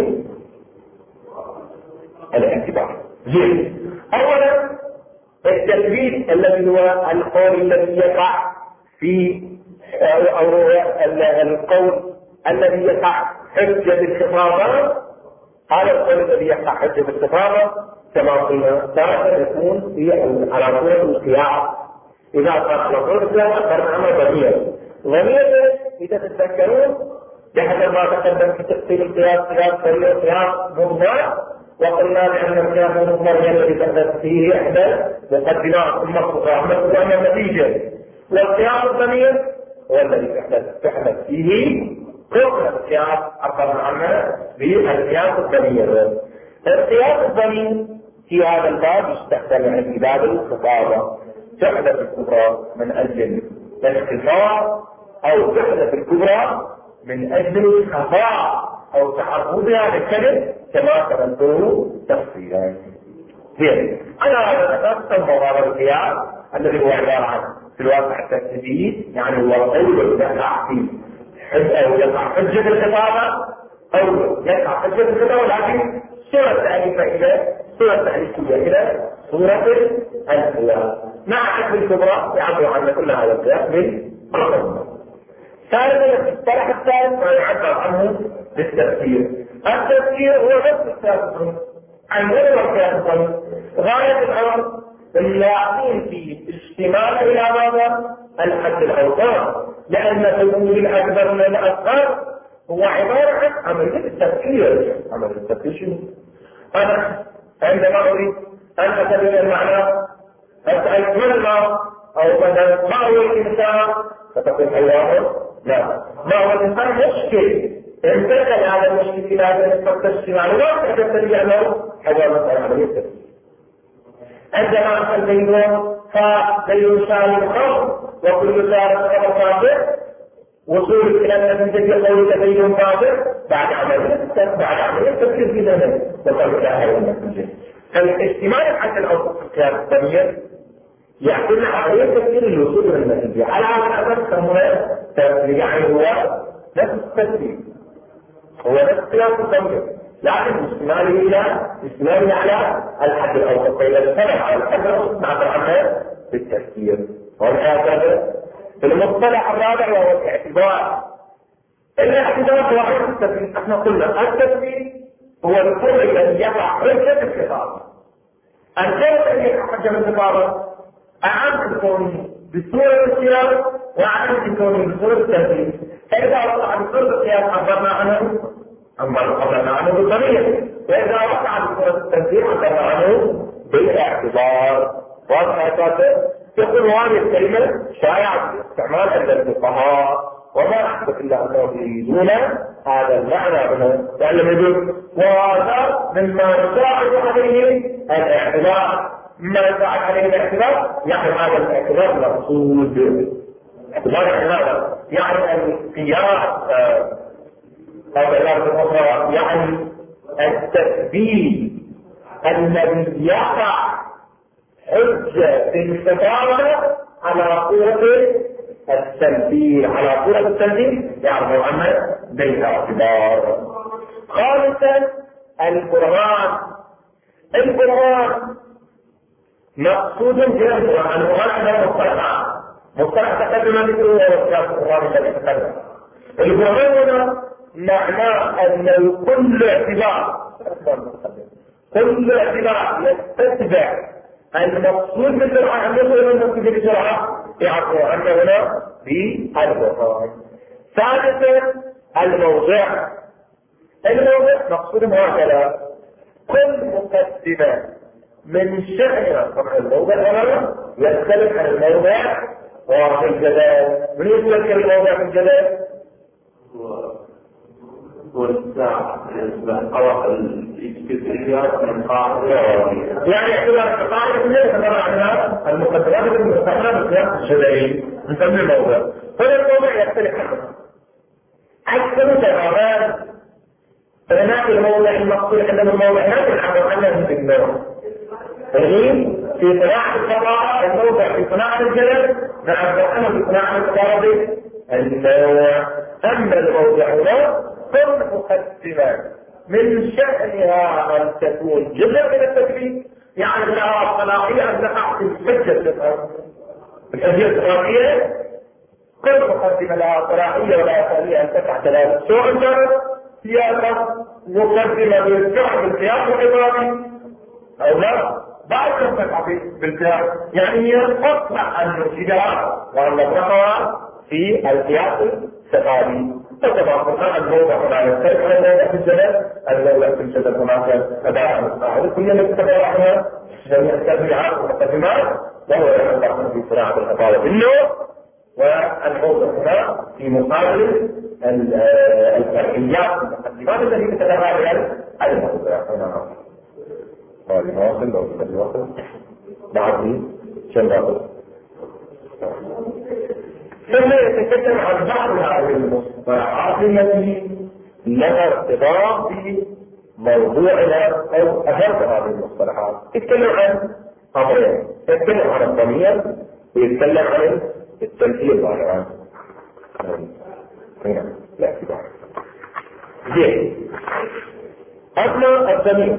الاعتبار. زين أولا التثبيت الذي هو القول الذي يقع في أو القول الذي يقع حجة الخطابة. هذا القول الذي يقع حجة الخطابة كما قلنا تارة يكون في على صورة القياس. إذا كان على صورة القياس فنعمل ضمير. ضمير إذا تتذكرون بحسب ما تقدم في تفصيل القياس قياس سريع قياس مضمر، وقلنا بأن القياس المضمر هي الذي تحدث فيه إحدى مقدمات ثم خطوة أن النتيجة، والقياس الضمير هو الذي تحدث فيه كل القياس عبرنا عنه بالقياس الضمير. القياس الضمير في هذا الباب يستخدم في باب الخطابة. تحدث الكبرى من أجل الاختصار أو تحدث الكبرى من أجل الخفاء أو تعرضها للكلم كما قدمته تفصيلا. زين أنا هذا الأساس سمى هذا القياس الذي هو عبارة عن في الواقع التثبيت، يعني هو قول يقع في أو يقع حجة الخطابة أو يقع حجة الخطابة لكن صورة تأليفة إلى صورة تأليفية إلى صورة القياس مع حجة الكبرى يعبر عن كل هذا القياس بالقصد. ثالثا المصطلح الثالث ما يعبر عنه بالتفسير. التفسير هو نفس التفسير عن غير القياس. غاية الأمر اللاعبين في الاجتماع إلى ماذا؟ الحد الأوسط، لأن تقول الأكبر من الأصغر هو عبارة عن عملية التفكير. عملية التفكير شنو؟ أنا عندما أريد أن أتبين المعنى أسأل من ما أو مثلا ما هو الإنسان فتقول حيوان؟ لا. ما هو الإنسان مشكل انتقل هذا المشكل إلى هذا التفسير معلومات تتبين له حيوان عملية التفسير. عندما أسأل بينهم فبين شان الخمر وكل شان الخمر فاضل وصول إلى النتيجة قول تبين فاضل بعد عملية بعد عملية التفسير في ذهنه وقال لا هذا النتيجة. فالاجتماع حتى الأوصاف الكلام الثانية يعتمد على تفسير الوصول إلى النتيجة على أساس هنا يعني هو نفس التفسير هو نفس كلام الثانية لكن استعماله إلى استعماله على الحد الأوسط فإذا استمع على الحد الأوسط نعبر عنه بالتفسير. وهكذا في المصطلح الرابع وهو الاعتبار. الاعتبار هو عين التفسير. احنا قلنا التفسير هو الكل الذي يقع حجة الخطاب. الكل الذي يقع حجة الخطاب أعم تكون بصورة السياق وأعم تكون بصورة التفسير. فإذا وقع بصورة السياق عبرنا عنه أما عبرنا عنه بالضمير، وإذا وقع بصورة التفسير عبرنا عنه بالاعتبار. وهكذا يقول هذه الكلمة شائعة في الاستعمال عند الفقهاء وما أحدث إلا أنهم يريدون هذا المعنى منه لأنهم يقول وهذا مما يساعد عليه الاعتبار. مما يساعد عليه الاعتبار يعني هذا الاعتبار مقصود. اعتبار هذا يعني القياس أو باللفظ الأخرى يعني التثبيت الذي يقع حجة في الخطابة على قوة التنفيذ على قوة التنفيذ يعرفوا عنه بالاعتبار. خامسا القرآن. القرآن مقصود جدا عن هذا مصطلح مصطلح تقدم ذكره وكتاب القرآن الذي تقدم. القرآن هنا معناه أن كل اعتبار كل اعتبار يستتبع المقصود بالقرآن أن يصل إلى المقصود بسرعة يعرفوا عنه هنا بالقرآن. ثالثا الموضع. الموضع مقصود هكذا كل مقدمة من شأنها طبعا الموضع هنا يختلف عن الموضع وفي الجدال. من يذكر الموضع في الجدال؟ والساعة بالنسبة الاستثناء من قاعدة يعني اعتبار القاعدة كلها تمر عنها المقدمات المستقلة بسياق الجدلي نسمي الموضع. هنا الموضع يختلف عنها أكثر تماما. فهناك الموضع المقصود عندنا الموضع لا تنحب عنه في النوع الغيب في صناعة القضاء الموضع في صناعة الجدل نعبر عنه في صناعة القضاء النوع. أما الموضع هنا كل مقدمة من شأنها أن تكون جزء من التكليف يعني لها صلاحية أن تقع في الحجة الفقهية. الحجة الفقهية كل مقدمة لها صلاحية ولا صلاحية أن تقع ثلاثة سواء كانت سياسة مقدمة بالفعل بالقياس العباري أو لا بعد أن تقع بالفعل يعني هي تطلع الانفجار وأن تقع في القياس الثقافي. طبعا القرآن الموضع هنا يختلف عن الموضع في الجدل. الموضع في الجدل هناك أداء مستعار كلنا نتبع عنها جميع التبعات والمقدمات وهو يتبع في صناعة الخطابة بالنوع. والموضع هنا في مقابل الفرعيات المقدمات التي تتبع عليها الموضع هنا. هذه نواصل لو تبدي واصل بعد كم باقي ثم يتكلم عن بعض هذه المصطلحات التي لها ارتباط بموضوعنا او اهم هذه المصطلحات. يتكلم عن امرين، يتكلم عن الضمير ويتكلم عن التمثيل ظاهرا. هنا الاعتبار. زين. اما الضمير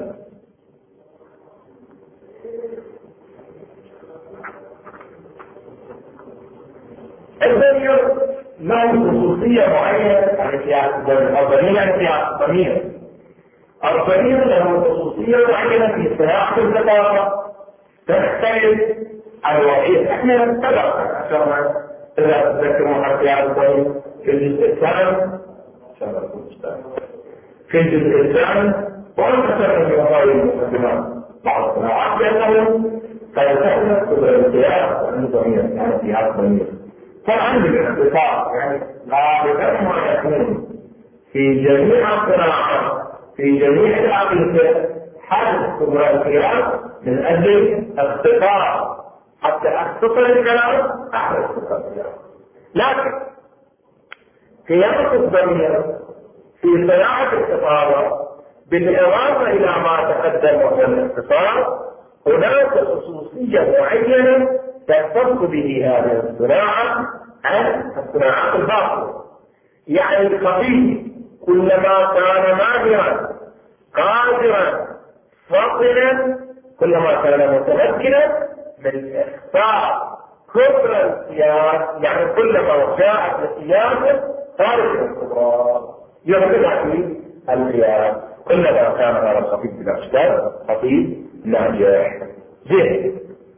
الضمير له خصوصية معينة عن سياق الضمير عن سياق الضمير. الضمير له خصوصية معينة في سياق الخطابة تختلف عن الوحيد. احنا نتبع عشان اذا تذكرون عن سياق الضمير في الجزء الثاني في الجزء الثاني وأنا أتكلم في هذه المقدمات بعض الصناعات لأنهم فيتحدث بالقياس النظامية يعني قياس ضمير. فعندي باختصار يعني غالبا ما يكون في جميع الصناعات في جميع العقيدة حدث كبرى القياس من أجل اختصار حتى اختصر الكلام احدث كبرى القياس. لكن قياس الضمير في صناعة الخطابة بالإضافة إلى ما تقدم وهو الاختصار هناك خصوصية معينة تختص به هذه الصناعة عن الصناعات الباطلة. يعني الخطيب كلما كان ماهرا قادرا فطنا كلما كان متمكنا من إخفاء كبرى القياس، يعني كلما جاءت القياس خارج الكبرى يغلب في القياس كلما كان هذا الخطيب بالاشكال خطيب ناجح. زين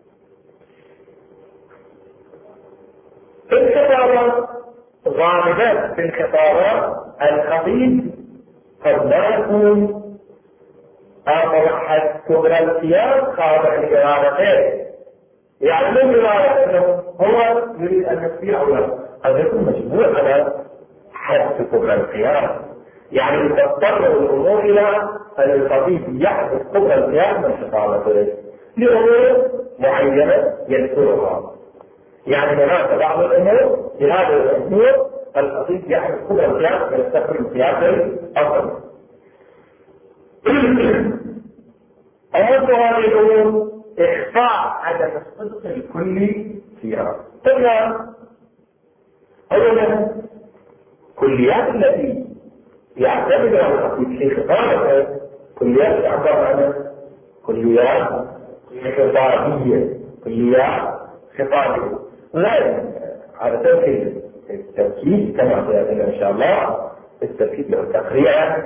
الخطابة غالبا في الخطابة الخطيب قد لا يكون أحد كبرى القياس خاضع لإرادته، يعني مو بإرادة أنه هو يريد أن يستطيع أو لا، قد يكون مجبور على حد كبرى القياس. يعني تضطر الأمور إلى أن الخطيب يحدث كبرى القياس من خطابته لأمور معينة يذكرها. يعني هناك بعض الأمور لهذه الأمور الخطيب يحدث كبرى القياس ويستخدم القياس الأفضل. أود هذه الأمور إخفاء عدم الصدق الكلي فيها. طبعا أولا كليات التي يعتمد على الخطيب في خطابته كليات تعبر عنها كليات خطابية كليات خطابية لا على تركيز التركيز كما سيأتينا إن شاء الله. التركيز له تقريعا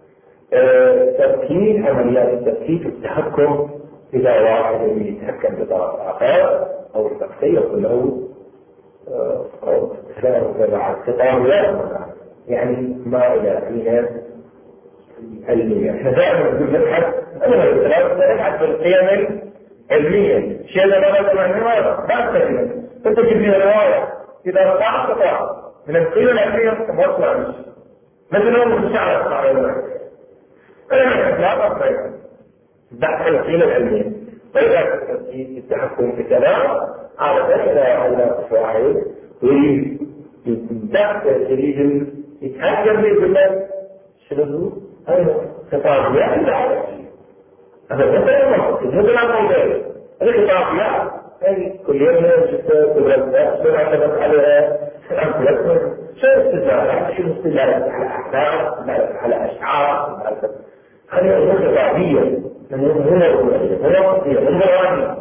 تركيز عمليات التركيز التحكم إذا واحد يتحكم بطرف آخر أو الشخصية كله أو تبع الخطاب يعني ما إلى فيها علمية. احنا دائما نقول نبحث نبحث في القيم العلمية. الشيء اللي ما نسمع الرواية ما تكلم انت تجيب لي رواية إذا رفعت قطع من القيم العلمية تموصل مش مثلا مش عارف على الوقت لا تطبيق بحث القيم العلمية. فإذا التحكم في الكلام على ذلك إذا فاعل يريد يتدخل يريد يتهجم لي بالله شنو هذا خطابيات لا هذا مثلا مثل الموضوع الخطابيات كل يوم جبت كبرت شو اعتمدت عليها امثله شو استدلال شو استدلال على احداث على اشعار هذه امور خطابيه من هنا هنا من هنا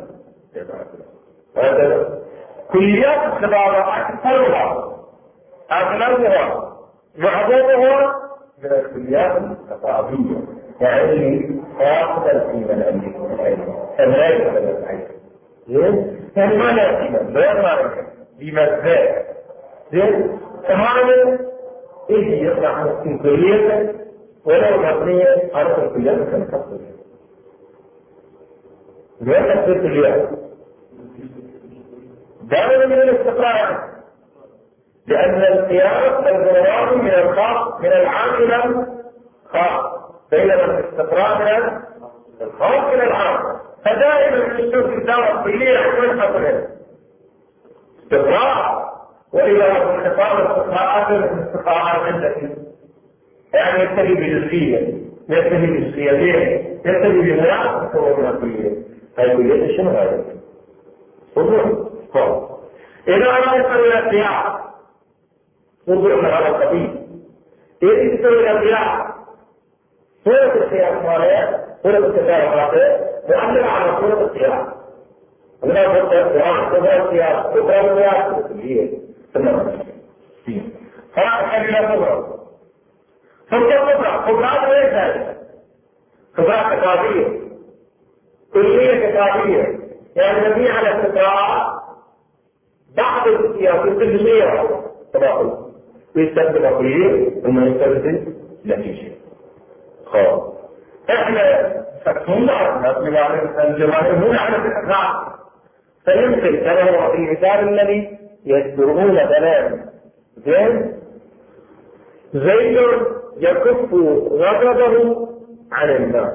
هذا كليات الخطابه اكثرها اغلبها معظمها من الكليات الخطابيه يعني خاصه القيمه العلميه الرأي على العين زين يعني ما لا قيمه غير معرفه بمزاج زين تماما يجي يطلع من كليته ولو مبنيه على الكليات الخطابيه غير تفسير كليات دائما من الاستقرار لأن القياس الغرام من الخاص من العام إلى الخاص بينما الاستقرار من الخاص إلى العام. فدائما نشوف الدورة الكلية يحتاج حصلها استقرار وإلى الخطاب الاستقراءات الاستقراءات عندك يعني يبتدي بجزئية يبتدي بجزئيتين يبتدي بملاحظة تصور من الكلية. هاي كلية شنو هذا؟ وضوح خالص. إذا أردت أن القياس وضوح على القضية إذا تسوي القياس صورة القياس مالها صورة التفاعلات وأنزل على صورة القياس ولا صورة القياس صورة القياس صورة القياس كلية تمام. فلا أحد لا صورة صورة صورة صورة غير ذلك صورة كتابية كلية كتابية يعني مبنية على استقراء بعض السياسات التجميع تباعد ويستخدم كلية ثم يستخدم نتيجة خالص. احنا فهم الجماهير مو على الإقناع، فيمكن كما هو في المثال الذي يذكرون مثلا زين زيد يكف غضبه عن الناس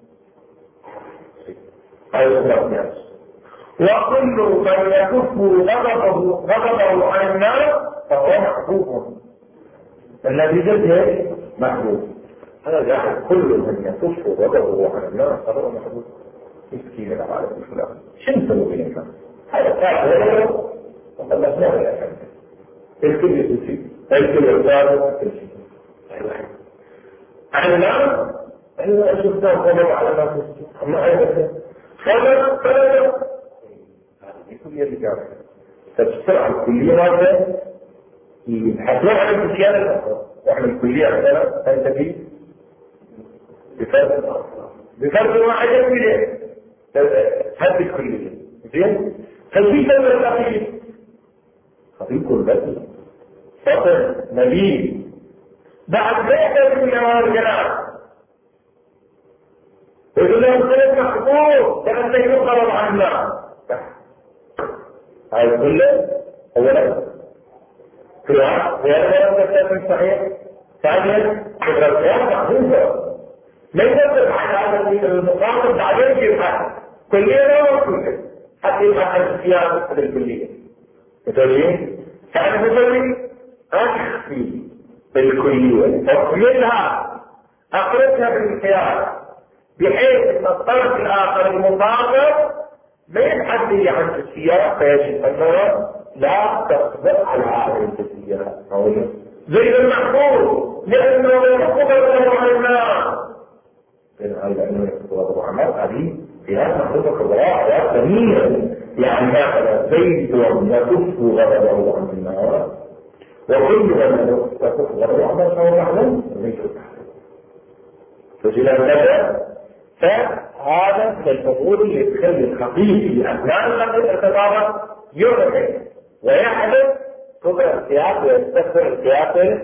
أو الناس، وكل من يكف غضبه غضبه عن الناس فهو محبوب. الذي ضده محبوب، هذا جاهل. كل من يكف غضبه عن الناس فهو محبوب. مسكين العالم الفلاني شنو نسوي به الناس؟ هذا كافر وخلصناه يا أخي. الكل يسوي الكل يغتاب كل شيء. عن الناس أنا شفنا غضب على الناس أما هذا خبر فلا هذه كلية الجامعة تشترع الكلية ماذا يبحثون عن الكلية الأخرى، وعن الكلية عندنا تنتهي بفرق بفرق واحد كلية هذه الكلية زين. فالفي سبب الأخير خطيب كل بدي فقر نبيل بعد ذلك من نوار الجناب يقول لهم سلف محبوب لأنه يقرب عنا. هذا كله أولا في العقل ويأخذ الكتاب صحيح. ثانيا الرسائل محبوبة لا يدرس عن هذا المقاطب بعدين يبحث كلية وكلية حتى يبحث عن السياسة الكلية مثلين كان مثلين أخفي بالكلية أكملها أخرجها بالخيار بحيث أن الطرف الآخر المقاطب ما يتحدي عن السياسة فيجب أنه لا تقبل على هذه السياسة زي المحفوظ لأنه يقبل له عن الناس لأنه يقبل له عن الناس هذه فيها محفوظة كبراء ثمينة. يعني مثلا زيد يكف غضبه عن الناس وكل من يكف غضبه عن الناس فهو محمود زيد فجل هذا فهذا من الأمور اللي تخلي الحقيقي أثناء الخطابة يرغب ويحدث كبر السياق ويستكبر السياق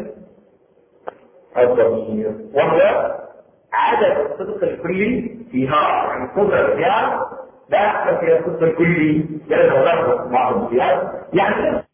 الضمير، وهو عدم الصدق الكلي فيها عن كبر السياق لا يحدث فيها الصدق الكلي لأنه غير بعض السياق يعني